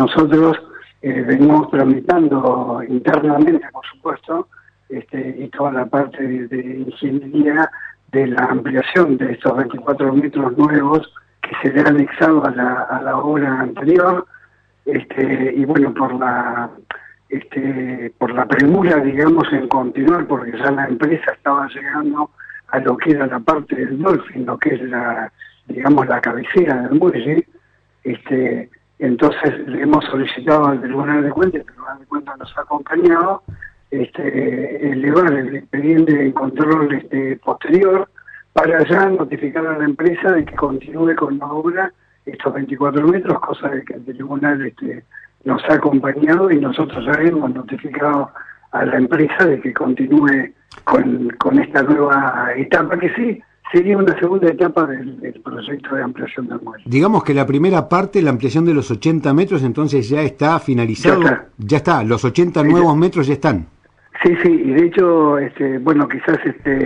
nosotros venimos tramitando internamente, por supuesto, y toda la parte de ingeniería de la ampliación de estos 24 metros nuevos que se le han anexado a la obra anterior, y bueno, por la premura, digamos, en continuar, porque ya la empresa estaba llegando a lo que era la parte del Dolphin, lo que es la cabecera del muelle. Entonces le hemos solicitado al Tribunal de Cuentas, el Tribunal de Cuentas nos ha acompañado, elevar el expediente de control posterior para ya notificar a la empresa de que continúe con la obra estos 24 metros, cosa de que el Tribunal nos ha acompañado y nosotros ya hemos notificado a la empresa de que continúe con esta nueva etapa, que sí sería una segunda etapa del proyecto de ampliación del muelle. Digamos que la primera parte, la ampliación de los 80 metros, entonces ya está finalizado. Ya está, los 80 nuevos metros ya están. Sí, y de hecho, bueno, quizás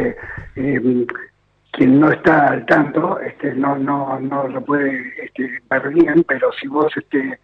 quien no está al tanto no lo puede ver bien, pero si vos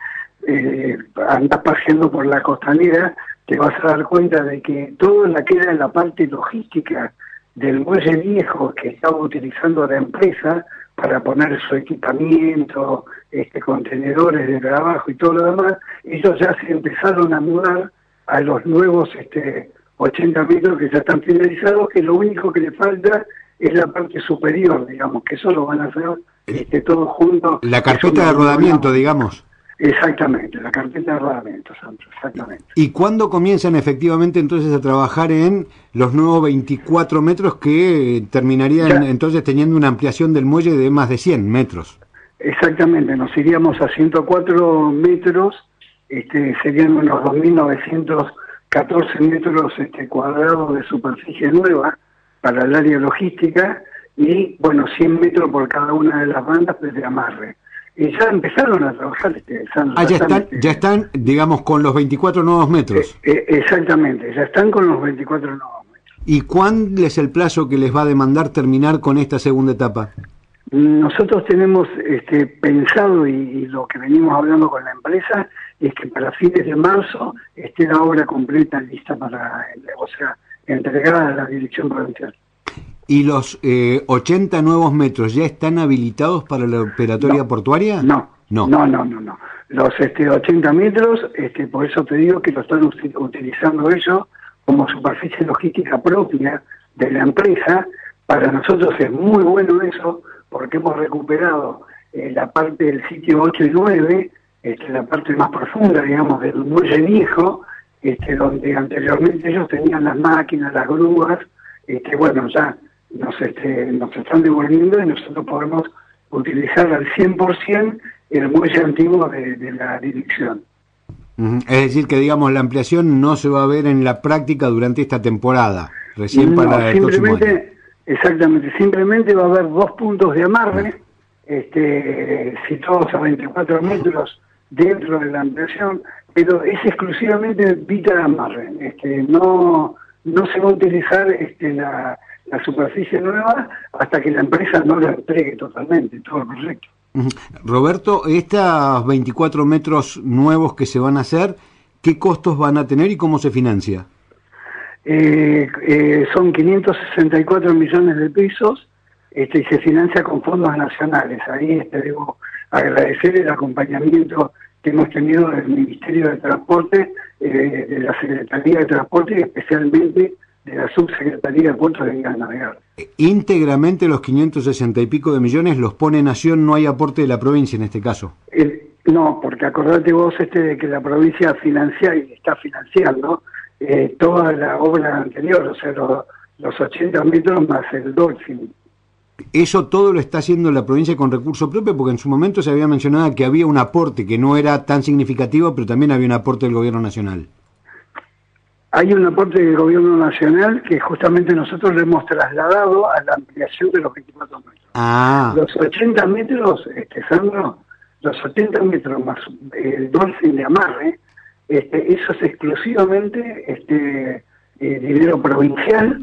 andás paseando por la costanera, te vas a dar cuenta de que toda la que era la parte logística del muelle viejo que estaba utilizando la empresa para poner su equipamiento, contenedores de trabajo y todo lo demás, ellos ya se empezaron a mudar a los nuevos 80 metros que ya están finalizados, que lo único que le falta es la parte superior, digamos, que eso lo van a hacer todos juntos. La carpeta de rodamiento, digamos. Exactamente, la carpeta de rodamiento, Sandro, exactamente. ¿Y cuándo comienzan efectivamente entonces a trabajar en los nuevos 24 metros que terminarían entonces teniendo una ampliación del muelle de más de 100 metros? Exactamente, nos iríamos a 104 metros, serían unos 2.914 metros cuadrados de superficie nueva para el área logística y, bueno, 100 metros por cada una de las bandas de amarre. Y ya empezaron a trabajar, Sandro. Ya están, digamos, con los 24 nuevos metros. Exactamente, ya están con los 24 nuevos metros. ¿Y cuál es el plazo que les va a demandar terminar con esta segunda etapa? Nosotros tenemos pensado, y lo que venimos hablando con la empresa, es que para fines de marzo esté la obra completa lista para, entregada a la dirección provincial. ¿Y los 80 nuevos metros ya están habilitados para la operatoria portuaria? No. Los 80 metros, por eso te digo que lo están utilizando ellos como superficie logística propia de la empresa. Para nosotros es muy bueno eso, porque hemos recuperado la parte del sitio 8 y 9, la parte más profunda, digamos, del muelle viejo, donde anteriormente ellos tenían las máquinas, las grúas, bueno, ya nos están devolviendo y nosotros podemos utilizar al 100% el muelle antiguo de la dirección. Es decir que, digamos, la ampliación no se va a ver en la práctica durante esta temporada, recién para el próximo año. Exactamente, simplemente va a haber 2 puntos de amarre, situados a 24 metros dentro de la ampliación, pero es exclusivamente vita de amarre. No se va a utilizar la superficie nueva hasta que la empresa no la entregue totalmente, todo el proyecto. Roberto, estos 24 metros nuevos que se van a hacer, ¿qué costos van a tener y cómo se financia? Son 564 millones de pesos y se financia con fondos nacionales. Ahí debo agradecer el acompañamiento que hemos tenido del Ministerio de Transporte, de la Secretaría de Transporte y especialmente de la Subsecretaría de Puertos de Gas Navegables. Íntegramente los 560 y pico de millones los pone Nación, no hay aporte de la provincia en este caso. No, porque acordate vos de que la provincia financia y está financiando toda la obra anterior, o sea, los 80 metros más el Dolphin. ¿Eso todo lo está haciendo la provincia con recurso propio? Porque en su momento se había mencionado que había un aporte que no era tan significativo, pero también había un aporte del gobierno nacional. Hay un aporte del gobierno nacional que justamente nosotros le hemos trasladado a la ampliación de los 24 metros. Los 80 metros, Sandro, los 80 metros más el Dolphin de amarre, eso es exclusivamente dinero provincial,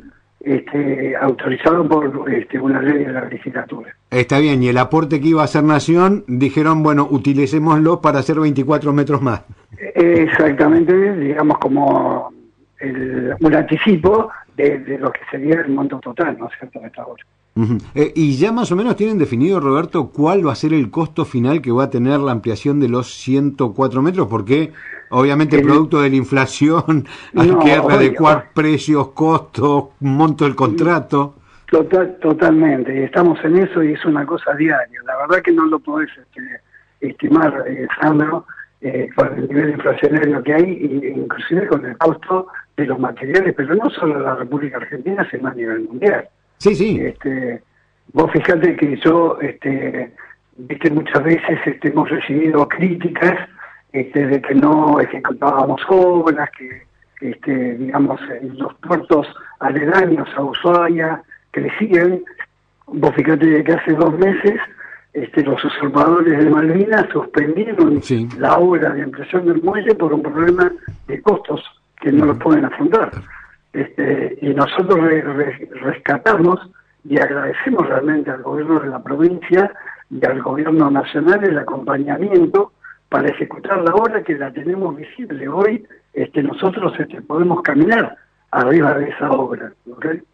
autorizado por una ley de la legislatura. Está bien, y el aporte que iba a hacer Nación, dijeron, bueno, utilicémoslo para hacer 24 metros más. Exactamente, digamos como un anticipo de lo que sería el monto total, ¿no es cierto?, de esta obra. Uh-huh. Y ya más o menos tienen definido, Roberto, cuál va a ser el costo final que va a tener la ampliación de los 104 metros, porque obviamente producto de la inflación hay que readecuar precios, costos, monto del contrato. Totalmente, estamos en eso y es una cosa diaria. La verdad que no lo podés estimar, Sandro, con el nivel inflacionario que hay, inclusive con el costo de los materiales, pero no solo en la República Argentina, sino a nivel mundial. Sí. Vos fijate que yo, muchas veces hemos recibido críticas de que no ejecutábamos obras, que digamos, los puertos aledaños a Ushuaia crecían. Vos fijate que hace 2 meses los usurpadores de Malvinas suspendieron la obra de ampliación del muelle por un problema de costos que no los pueden afrontar. Y nosotros rescatamos y agradecemos realmente al gobierno de la provincia y al gobierno nacional el acompañamiento para ejecutar la obra, que la tenemos visible. Hoy nosotros podemos caminar arriba de esa obra, ¿okay?